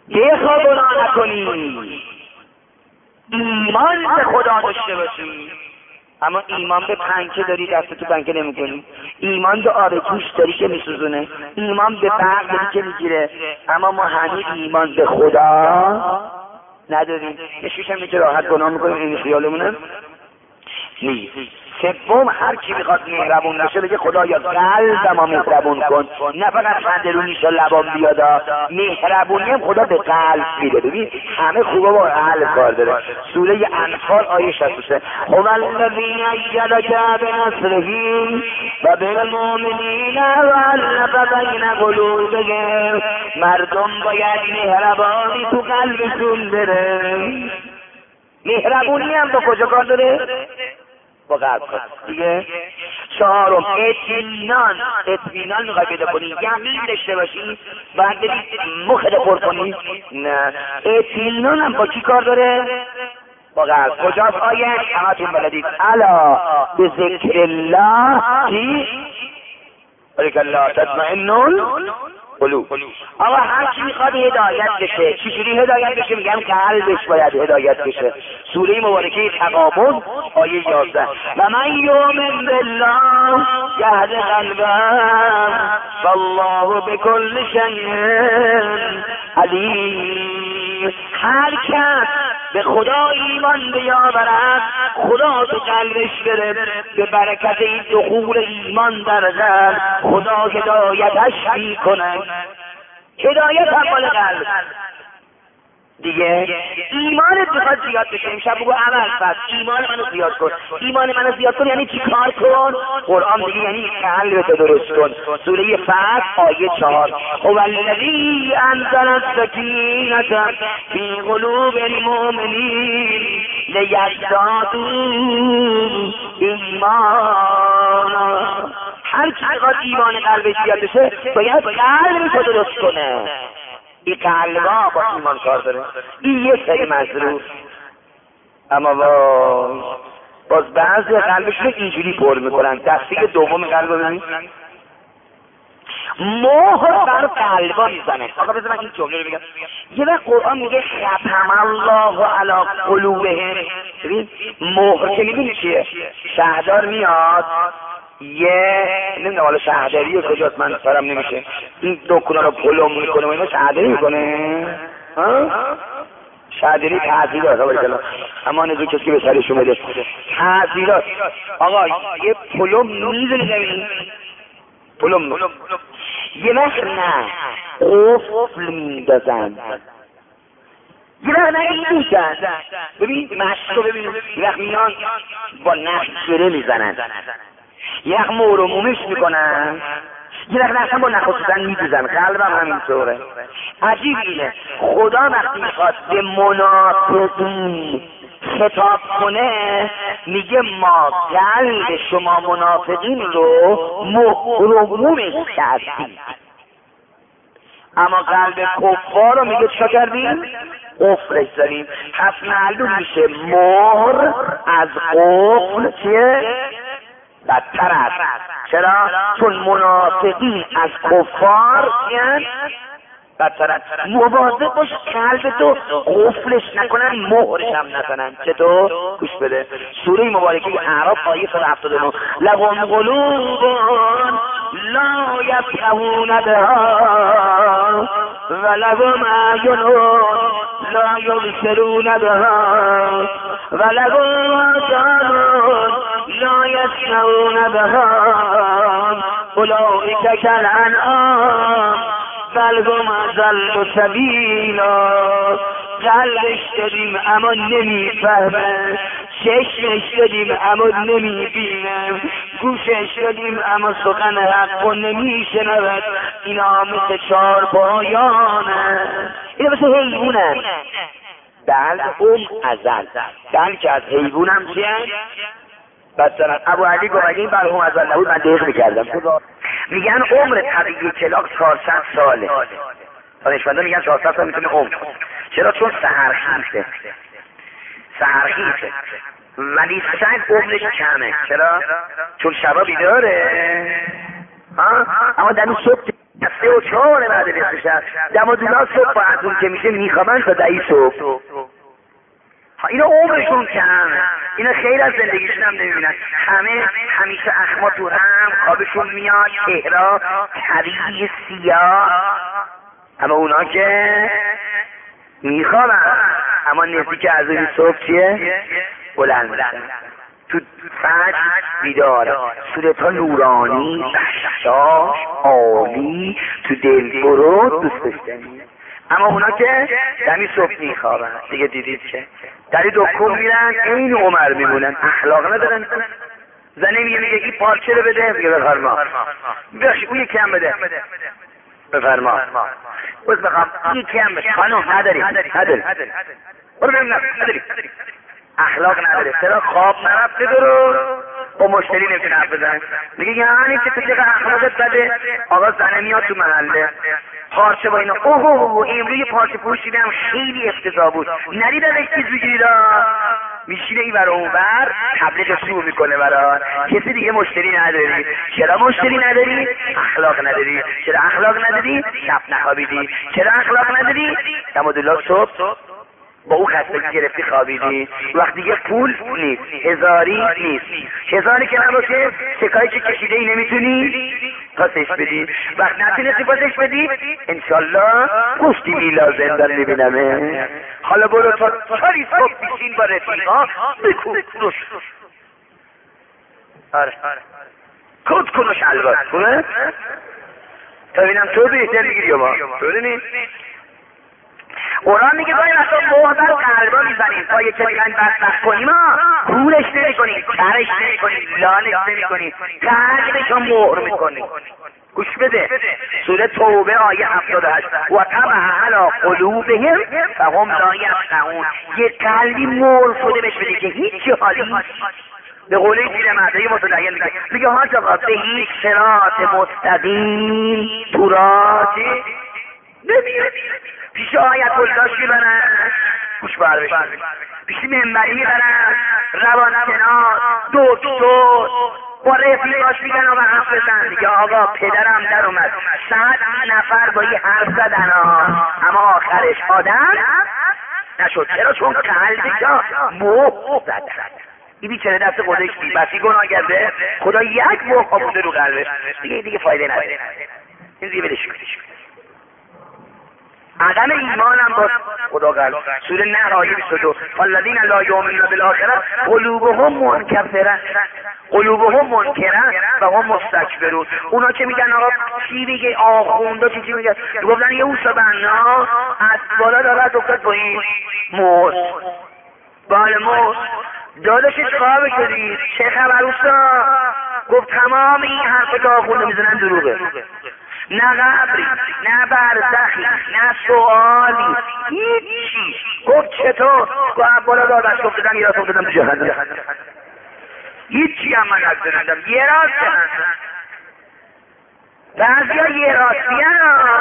بخوا گناه نکنی، ایمان به خدا داشته باشی. اما ایمان به پنکه داری دست تو پنکه نمی کنی، ایمان به آب جوش داری که میسوزونه، ایمان به برق داری که میگیره، اما ما همین ایمان به خدا نداریم. نشوش هم که راحت گناه میکنیم، این خیالمونه نیست. سوم، هر کی میخواد مهربون باشه بگه خدایا قلبمو مهربون کن، نه فقط خندرونیش و لبام بیادا. مهربونی هم خدا به قلب میده. ببین همه خوبه با قلب کار داره. سوره انفال آیه 63 هو الذی ایدک بنصره و بالمؤمنین و الف بین قلوبهم. مردم باید مهربانی تو قلبشون بره. مهربونی هم با کجا کار داره؟ با قلب کار دیگه. چهارم، اطمینان میخوای پیدا کنی، یقین داشته باشی، باید بری مخت پر کنی. نه، اطمینان هم با کی کار داره؟ با قلب. کجاست آیه؟ همتون بلدید. الا به ذکر الله چی؟ بلک الله تطمئن قلوب. آقا هر کی میخواد هدایت بشه، چجوری هدایت بشه؟ میگم قلبش باید هدایت بشه. سوره مبارکه تغابن آیه 11 و من یؤمن بالله یهد قلبه والله بكل شیء علیم. هر کس به خدا ایمان بیاورد، خدا تو قلبش بره، به برکت این دخول ایمان در قلب خدا هدایتش میکنه. هدایت هم مال قلب دیگه. ایمانت میخواد زیاد بشه، امشب بگو عمل فرد ایمان منو زیاد کن. ایمان منو زیاد کن یعنی چی کار کن؟ قرآن دیگه یعنی قلبتو درست کن. سوره فتح آیه 4 هو الذی انزل السکینة فی قلوب المؤمنین لیزدادوا ایمانا. هر کی میخواد ایمان قلبش زیاد بشه باید قلبشو درست کنه. این قلبا با ایمان کار داره. این یه سری مظروف. اما باز بعضی قلبش رو اینجوری پر میکنن. دسته دوم قلب رو ببین، مهر بر قلبا میزنه. آقا بذار من این جمله رو بگم. یه وقت قرآن میگه ختم الله علی قلوبهم. ببین مهر که میدونی چیه؟ شهردار میاد یه نمیدونم حالا شهرداری کجاست من سرم نمیشه، این دکونا رو پلم میکنه و اینا شهرداری میکنه. شهرداری تعذیرات اما نزو کسی که به سرشون بده تعذیرات. آقا یه پلم میزنه زمین، پلم یه وقت نه قفل میندازن، یه وقت نه این میزن. ببین مشت رو ببین، یه وقت میان با نخ گره میزنن، یه وقت مورمومش میکنن، یه وقت اصلا با نخوصیدن میدوزن. قلبم همینطوره. عجیب اینه خدا وقتی میخواد به منافقین خطاب کنه میگه ما قلب شما منافقین رو مورمومش کردیم، اما قلب کفار رو میگه چه کردیم؟ قفلش داریم. پس معلوم میشه مهر از قفل چیه؟ بدتر است. چرا؟ چون منافقین از کفار بدتر است. مواظب باش قلبتو قفلش نکنن، مهرش هم نزنن. چطور؟ گوش بده. سوره مبارکه اعراف آیه 179 لهم قلوب لا یفقهون بها و لهم اعین لا یبصرون بها و لهم آذان لا یسمعون بها اولئک کالانعام بل هم اضل سبیلا. قلبش داریم اما نمیفهمه، چشمش داریم اما نمیبینه، گوشش داریم اما سخن حق و نمیشنود. اینا مثل چارپایانه، اینا مثل حیوانه. بل هم ازل، بل که از حیوان هم چیه؟ مثلا ابو علی گفت اگه این بل هم ازل نبود من دقیق میکردم. میگن عمر طبیعی کلاغ 400 ساله. دانشمندان میگن 400 سال میتونه عمر. چرا؟ چون سحرخیزه ولی سگ عمرش کمه. چرا؟ چون شبا بیداره. اما در اون صبح 3 و 4 بعد نصف شب. دمادولا صبح با از اون که میشه میخوابن تا 10 صبح. اینا عمرشون کم، اینا خیلی از زندگیشون هم نمیبینن. همیشه اخما تو هم، خوابشون میاد، چهره طویل سیاه. اما اونا که میخوابن، اما نزدیک از این صبح چیه؟ بلند میشن، تو فجر بیدار، صورتها نورانی، بخشاش عالی، تو دل برو دوست داشتنی. اما اونا که دمی صبح میخوابن دیگه. دیدید که دری دکون میرن این عمر میمونن، اخلاق ندارن. زنه میگه این پارچه رو بده، میگه بفرما. بخشی اون یکی هم بده، بفرما. بس بخوام این یکی هم بده. خانم نداری برو ببین نداری. اخلاق نداره. چرا خواب نرفته درست با مشتری نمیتونه حرف بزنه. میگه یعنی که تو چقدر اخلاقت بده. آقا زنه میاد تو محله پارچه با اینا، اوه امروز پارچه پوشیدم خیلی افتضاح بود، نرید ازش چیز بگیرید. میشینه این برای اون بر تبلیغ شروع میکنه برای کسی دیگه. مشتری نداری. چرا مشتری نداری؟ اخلاق نداری. چرا اخلاق نداری؟ شب نخوابیدی. چرا اخلاق نداری؟ دمادولا صبح با اون خستگی گرفتی خوابیدی. وقتی دیگه پول نیست، هزاری نیست، هزاری که نباشه شکایت کشیده ای نمیتونی پاسش بدی. وقت نتونستی پاسش بدی انشالله گفتی میلا زندان میبینمه. حالا برو تا چاری صبح بیشین با رفیقا بکن آره کد کن و شلوار کنه تا بینم تو بهتر میگیری یا ما ببینی. قرآن میگه باید اصلا مهبر قلبا میزنیم تا یه کمی بدبخت کنیم پولش نمی کنیم، کرش نمی کنیم، لانش نمی کنیم، قلبش هم مهر میکنیم. گوش بده سوره توبه آیه 78 و طبع علی قلوبهم فهم لا یفقهون. یه قلبی مهر شده بهش بده که هیچ حالی. به قوله پیر مهدی متدین میگه حاج آقا به هیچ صراط مستقیم تو راهی نمیره. پیش آیت الله برن گوش بر پیش منبری برن روانشناس دکتر با رفیقاش میگن آقا حرف بزن. دیگه آقا پدرم در اومد 100 نفر با یه حرف زدن اما آخرش آدم نشد. چرا؟ چون قلبش موه زدن. این بیچاره دست خودش بی بسی گناه کرده، خدا یک موه خوابونده رو قلبش، دیگه فایده نداره. این دیگه بدش عدم ایمانم با خدا قلب. سوره نحل آیه 22 والذین لا یؤمنون بالآخرة قلوبهم منکرة و هم مستکبرون. اونا که میگن آقا چی میگه آخوندا چی میگن، گفتن یه اوسا بنا از بالا داره افتاد با این موز موز داداشش خواب شدید چه خبر اوسا؟ گفت تمام این حرف که آخونده میزنن دروغه، نه قبری نه برزخی نه سوالی هیچی. گفت چطور؟ گفت بالا دادش افتادم یه راست افتادم تو جهنم. هیچی هم من نگذارندم یه راست جهنم. بعضی ها یه راست بیان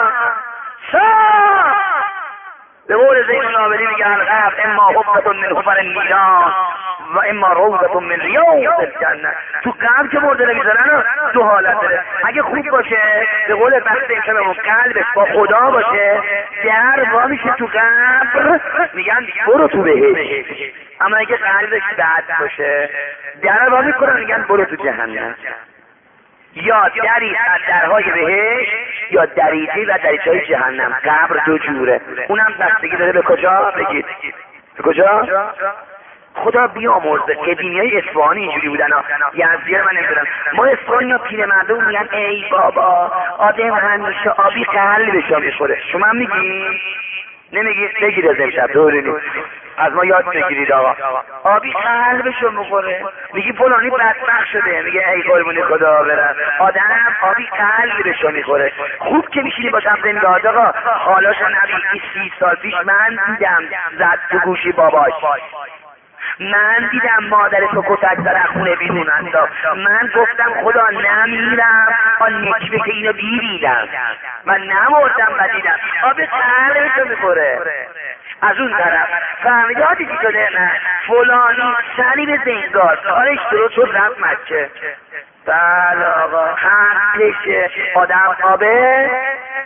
به قول زین العابدین میگه القبر اما حفظة من حفر النیران و اما روضة من ریاض الجنه. تو قبر که مرده نمیذارن دو حالت داره. اگه خوب باشه به قول بحث امشبمون قلبش با خدا باشه در وا میشه تو قبر میگن برو تو بهشت. اما اگه قلبش بد باشه در وا میکنن میگن برو تو جهنم. یا دری از درهای بهشت یا دریچه و دریچه‌های جهنم. قبر دو جوره. اونم بستگی داره به کجا بگید. به کجا؟ خدا بیامرزه که دینیای اصفهانی اینجوری بودن یزدیه من نمیدونم. ما اصفهانی ها پیر مردم میگن ای بابا آدم همیشه آبی قلبش میخوره. شما هم میگی؟ نمیگی؟ بگید از امشب دورینی از ما یاد بگیرید آقا آبی قلبشو میخوره. میگی فلانی بدبخت شده، میگه ای قربونی خدا برم آدم آبی قلبشو میخوره. خوب که میشینی باشم زنده آقا حالاشو نبید. 30 سال پیش من دیدم زد تو گوشی باباش، من دیدم مادرشو کتک در خونه بیرون انداخت. من گفتم خدا نمیرم آن نکبه که اینو دیدم من نمردم و دیدم آب قلبشو میخوره. از اون طرف فهمیداتی چی شده؟ نه فلانی سری به زنگار کارش درست شد رفت مکه. بله آقا حقشه آدم آبه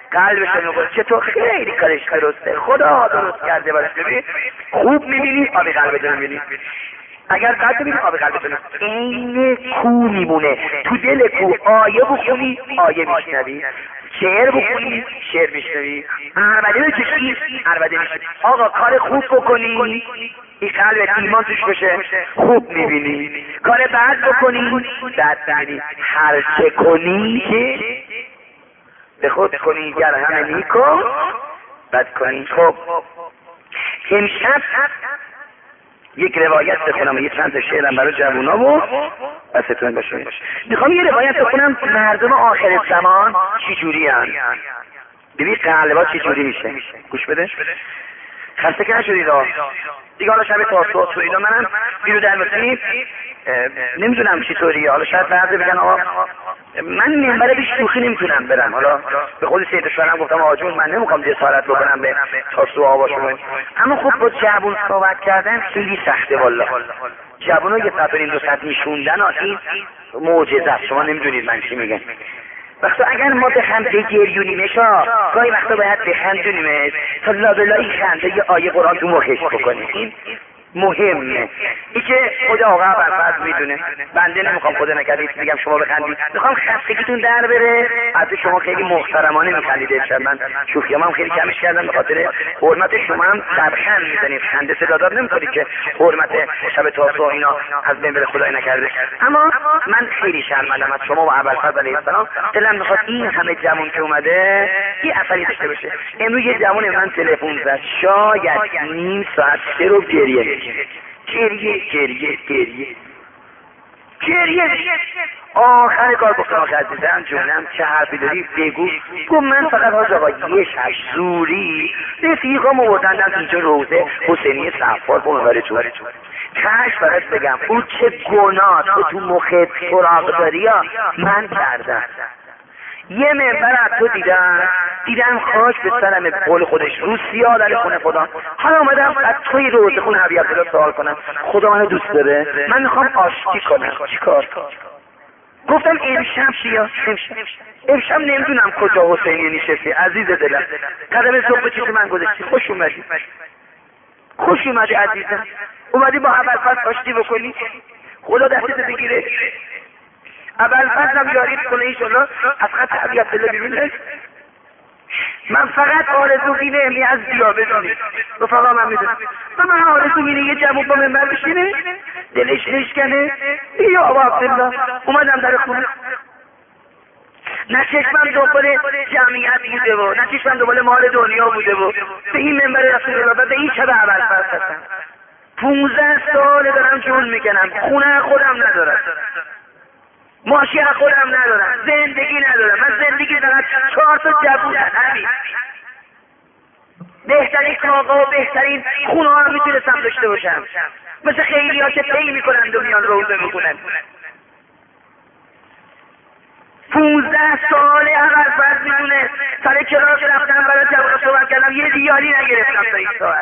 قلبش میگه چطور خیلی کارش درسته، خدا درست کرده براش. ببین خوب میبینی آب قلبت رو میبینی، اگر بد ببینی آب قلبت رو این کو میمونه تو دل کو. آیه بخونی آیه میشنوی، شعر بخونی شعر میشنوی، عربده بکشی عربده میشنوی. آقا کار خوب بکنی این قلبت ایمان توش بشه خوب میبینی، کار بد بکنی بد میبینی. هر چه کنی که به خود کنی گر همه نیکو بد کنی. خب امشب یک روایت بخونم و یه چند تا شعرم برای جوونا و بستون باشه. میخوام یه روایت بخونم مردم آخر زمان چی جوری هن، ببین قلبا چی جوری میشه. گوش بده خسته که نشدید دیگه. حالا شب تاسوعا تو اینا منم بیرو در مسیح نمیدونم چی طوریه. حالا شاید بعضی بگن آقا من منبر بیش شوخی نمیتونم برم. حالا به خود سید شوهرم گفتم آجون من نمیخوام جسارت بکنم به تاسوعا باشون، اما خب با جوون صحبت کردن خیلی سخته والله. جوونا یه ساعت دو ساعت میشوندن این معجزه است، شما نمیدونید من چی میگم. وقتا اگر ما به خنده گریونیمش گاهی وقتا باید به خندونیمش تا لابلایی خنده یه آیه قرآن تو مخش بکنیم. این مهمه. این که خدا آقا برفت میدونه، بنده نمیخوام خدا نکردید بگم شما بخندید، میخوام خستگیتون در بره. از شما خیلی محترمانه میخندید امشب، من شوخیام هم خیلی کمش کردم به خاطر حرمت شما هم لبخند میزنید، خنده صدادار نمیکنید که حرمت شب تاسوعا اینا از بین بره خدای نکرده. اما من خیلی شرمندم از شما و ابوالفضل علیه السلام. دلم میخواد این همه جوون که اومده یه اثری داشته باشه. امروز یه جوون من تلفن زد شاید نیم ساعت سه رو گریه آخر کار گفتم آخه عزیزم جونم چه حرفی داری بگو. گفت من فقط حاج آقا یه شب زوری رفیقام آوردندم اینجا روضه حسینی صفار بمبره تو تش برات بگم اون چه گناه تو مخت سراغ داری یا من کردم. یه منبر از تو دیدم خاک به سرم قول خودش روسیا در خونه خدا. حالا اومدم از توی روزه خون حبیب الله سوال کنم خدا منو دوست داره، من میخوام آشتی کنم چیکار؟ گفتم امشب چیا؟ امشب نمیدونم کجا حسینی نشستی عزیز دلم، قدم صبح چیز من گذاشتی. خوش اومدی عزیزم، اومدی با ابوالفضل آشتی بکنی، خدا دستت بگیره، ابوالفضل هم یاریت کنه ایشالله از خط حبیب الله ببینه. من فقط آرزو اینه امی از دیا ببینید رفقا من میدونم و من آرزو اینه یه جمع با منبر بشینه دلش نشکنه یا آبا عبدالله اومدم در خونه نه چشمم دنبال جمعیت بوده و نه چشمم دنبال مال دنیا بوده و به این منبر رسول الله و به این شب ابوالفضل هستم. 15 سال دارم جون میکنم، خونه خودم ندارم، ماشین خودم ندارم، زندگی ندارم. من زندگی دارم 4 تا جوون همین بهترین کاغا و بهترین خونه ها میتونستم داشته باشم، مثل خیلی ها که پی میکنن دنیا روزه میکنن. 15 ساله ابوالفضل میدونه سر کلاس رفتم برای جوان صحبت کردم یه ریالی نگرفتم تا این ساعت،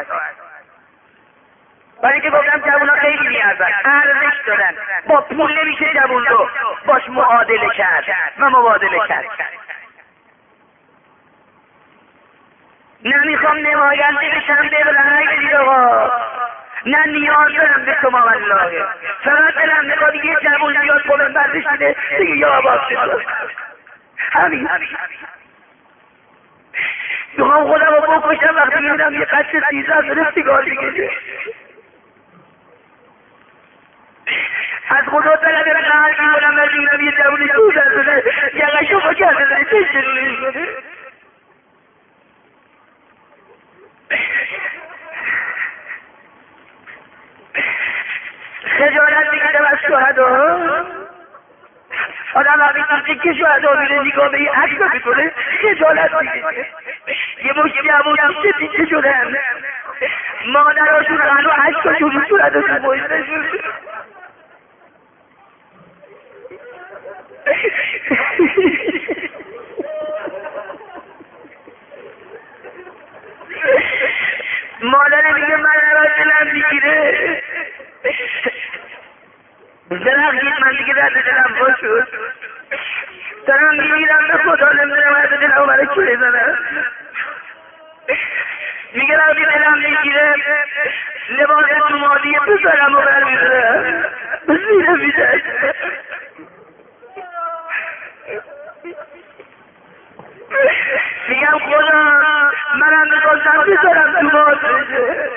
برای که گفتم جوان ها خیلی نیازن ارزش دارن، با پول نمیشه جوان رو باش معادله کرد و مبادله کرد. نمیخوام نماینده بشم به رنگ بدید آقا، نه نیاز دارم به شما والله، فقط دلم میخواد یه جوان بیاد با من بردشیده دیگه یا آباد شد همین. میخوام خودم رو بکشم وقتی میبینم یه قچه 13 داره سیگار میکشه. از خدا طلب قهر میکنم ببینم یه جوانی دوزن داره یقشو با کرده داره چشت روی شده. خجالت میگیدم از شهدا. آدم وقتی که شهدا میره نگاه به این عکس رو میکنه خجالت میگیده. یه مشتی عمودی چه شدن مادراشون هنو عکساشون رو صورتشون بایسته شده. مادر میگه من نراز دلم میگیره، درخت من دیگه درد دلم با شد، دارم میگیرم به خدا نمیدونم مرد دلم اومده که بزنم. میگه وقتی دلم میگیره لباس جمالی پسرم رو برمیدارم زیر میدهش. میگم خدا منم میخواستم پسرم جمال بشه.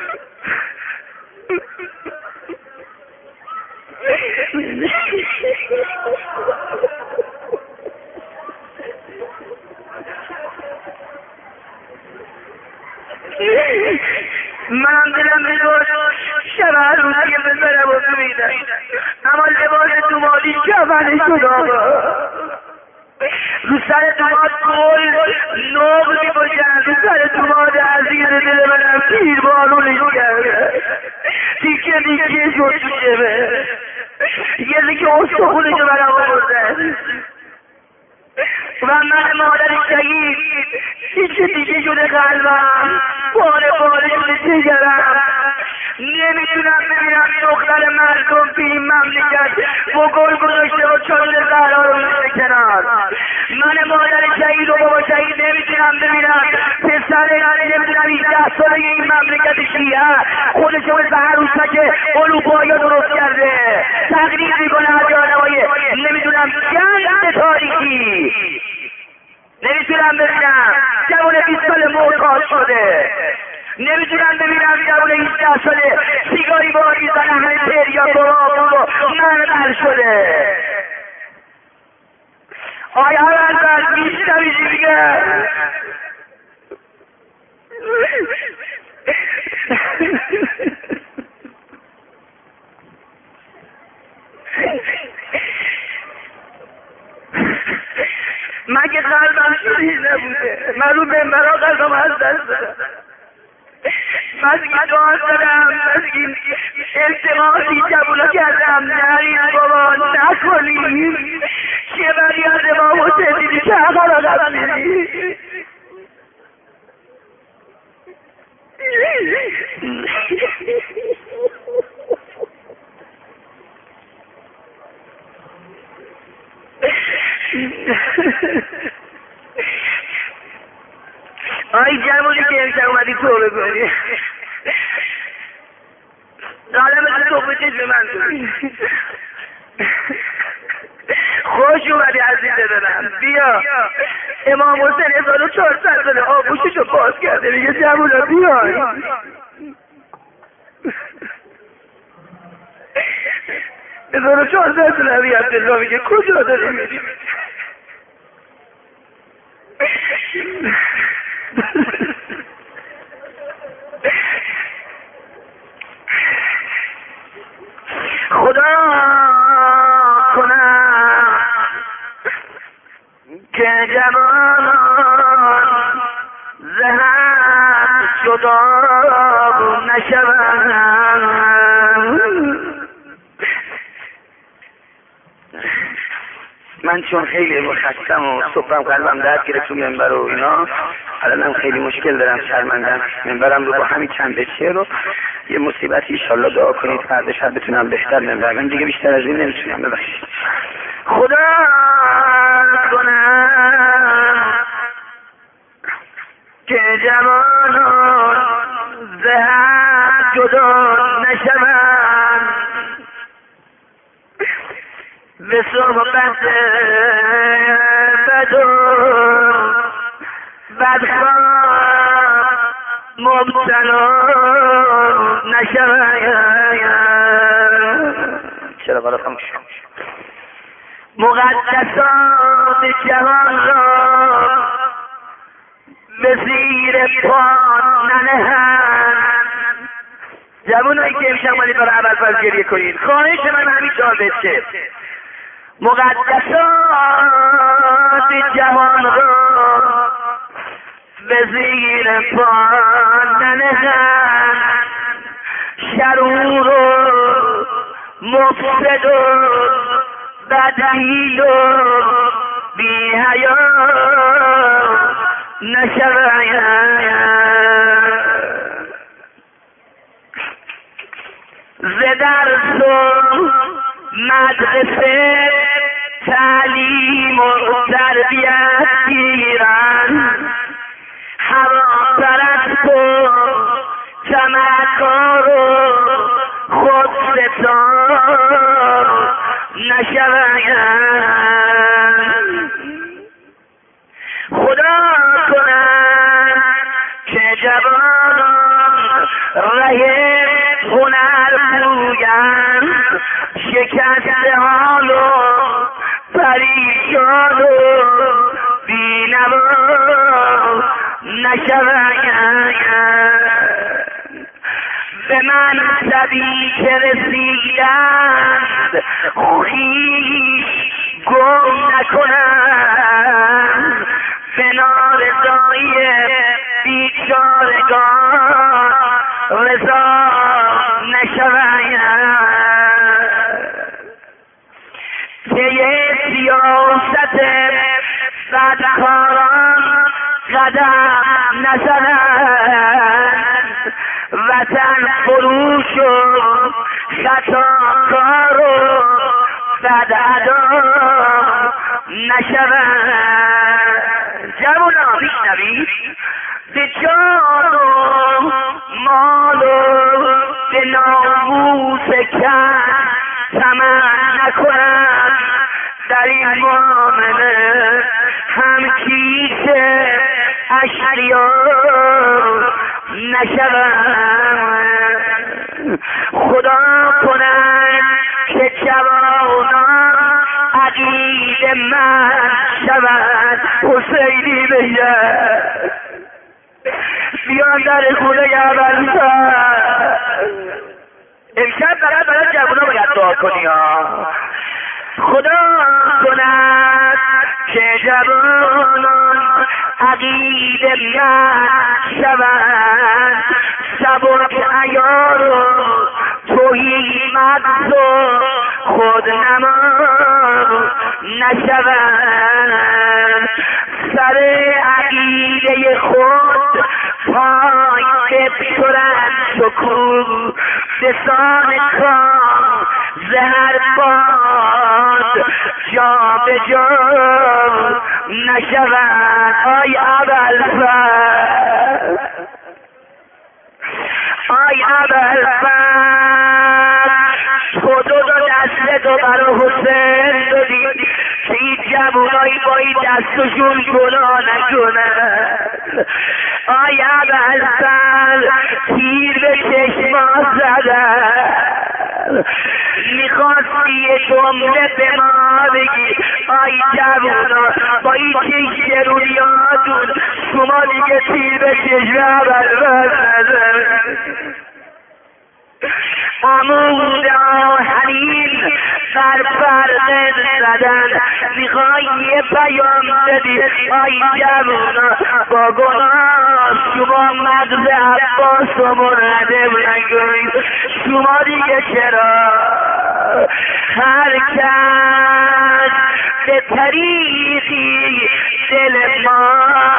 منم دلم میدوش شب عروسی بزرم و ببینم، اما لباس دومالی کفنه شد آقا. رو سر دوماد گل نوب میباشن، رو سر دوماد عزیز دل منم تیر بارونش کرده، تیکه تیکه شد تو شبه، یه دیگه استخونشو برم آوردن و من مادر شهید تیکه تیکه شده قلبم، پاره پاره شده جگرم. نمیتونم ببینم دختر مردم تو این مملکت با گل گذاشته و چادر زهرا رو میشه کنار. من مادر شهید و بابا شهید نمیتونم ببینم پسر نمیتونم 18 ساله این مملکت شیعه خودشو مثل عروسک اروپایی درست کرده تقلید میکنه هجانوایی. نمیتونم جنگ تاریخی نمیتونم ببینم جوان 20 سال معتاد شده. نمیتونم ببینم جوان 18 ساله سیگاری باری زنه همه تریا برابر منبر شده. آیا اول میشنوی چی میگه؟ مگه قلبم شدی نبوده؟ من رو منبرها قلبم از دست دادم، مسگی دعا دارم، مسگی التماسی جبولا کردم. نرین بابا نکنیم چه بری از امام حسین دیدی چه حقا رقم میدی. آی جمعولی که امشب اومدی توبه کنی حالا مثل توبه چشم من کنی. خوش اومدی عزیز دلم، بیا امام حسین 1400 ساله آغوششو باز کرده میگه جمعولا بیای. 1400 ساله عبی عبدالله میگه کجا داری میری؟ خدا کنم که جوانان زهر جدا نشوند. من چون خیلی خستم و صبحم قلبم درد گرفت تو منبر و اینا، الانم خیلی مشکل دارم، شرمندم. منبرم رو با همین چند بچه رو یه مصیبتی ایشالله دعا کنید فردا شب بتونم بهتر منبر. من دیگه بیشتر از این نمیتونم، ببخشید. خدا کنم که جوانان زهر جدا نشوند، به صحبت بد و بدخواه مبتلا نشوند. چرا بالا خاموش؟ مقدسات جهان را به زیر پا ننهند. جوانایی که امشب اومدید برای ابوالفضل گریه کنید، خواهش من همین سوال بشه. مقدسات جهان را به زیر پا ننهند، شرور و مفسد و بدبین و بی حیا نشوند. ز درس و مدرسه تعلیم و تربیت گیرن، هوا پرست و طمعکار و خودستار نشوند. خدا کنند که جوانان ره هنر پویند، شکسته حال و پریشان و بینوا نشوند. به منصبی که رسیدند خویش گم نکنند، به نارضایی بیچارگان رضا نشوند. طی سیاست بدکاران قدم نزنند، وطن فروش و خطاکار و بدادا نشوند. جوانا میشنوید؟ به جان و مال و به ناموس کس طمع نکنند، در این معامله هم کیسه اشریار نشوند. خدا کنند که جوانان عقید من شوند. حسینی بگرد بیان در خونه ابوالفضل. امشب برای جوانان باید دعا کنی ها. خدا کند که جوانان عقید من شوند، سبک عیار و توهی مغز و خودنما نشوند. سر عقیده خود پای بپشرند شکوه، بسان کام زهر باد جا به جا نشوند. آی ابوالفضل، آی ابوالفضل، تو دو دست تو برای حسین دادی که این جوانایی با این دستشون گناه نکنند. آی ابوالفضل، تیر به چشما زدن، میخواستی یه جمله به ما بگی. آی جوانا با این چشم رویاتون شما دیگه تیر به چشم ابوالفضل نزن. عمود آهنین بر فرق زدن، میخوای یه پیام بدی. آی جوانا با گناه شما مغز عباس و مرده نکنید. شما دیگه چرا هر کس به طریقی دل ما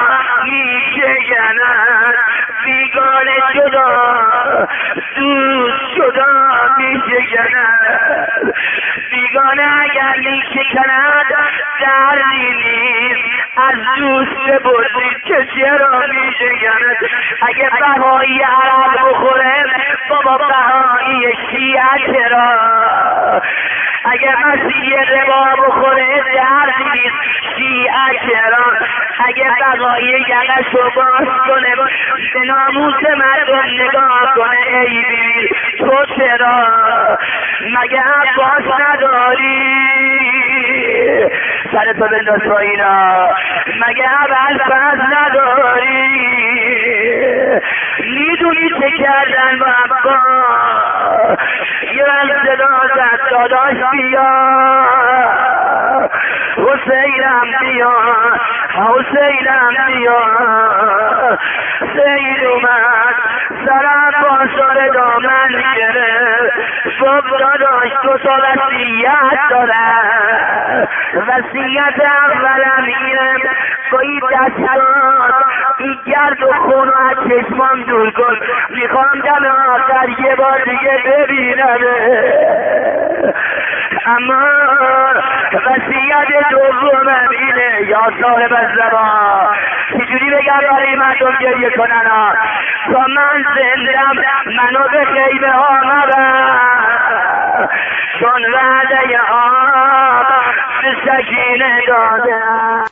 میشکند، بیگانه شدا دوست شدا میشکند. بیگانه اگر میشکند دردی نیست، از دوست بپرسید که چرا میشکند. اگه بهایی عرب بخوره بابا بهایی شیعه چرا؟ اگه مسیح ربا بخوره دردی نیست، شیعه چرا؟ اگه بقایی یقشو باز کنه به ناموس مردم نگاه کنه ای بی تو چرا؟ مگه عباس نداری؟ سرتو بنداز پایینا. مگه ابوالفضل نداری؟ میدونی چه کردن با عباس؟ یه صدا زد داداش بیا، حسینم بیا، حسینم بیا. سید اومد سرم با سر دامن گرفت، صبح داداش تو تا وصیت دارم. وصیت اولم اینم با این دستات این گرد و خون و از چشمام دور کن. میخوام دم آخر یه بار دیگه ببینم. اما وصیت دومم اینه یا صاحب الزمان، چجوری بگم برای مردم گریه کنن ها؟ تا من زندم منو به خیمه ها مبر، چون وعده آب به سکینه داده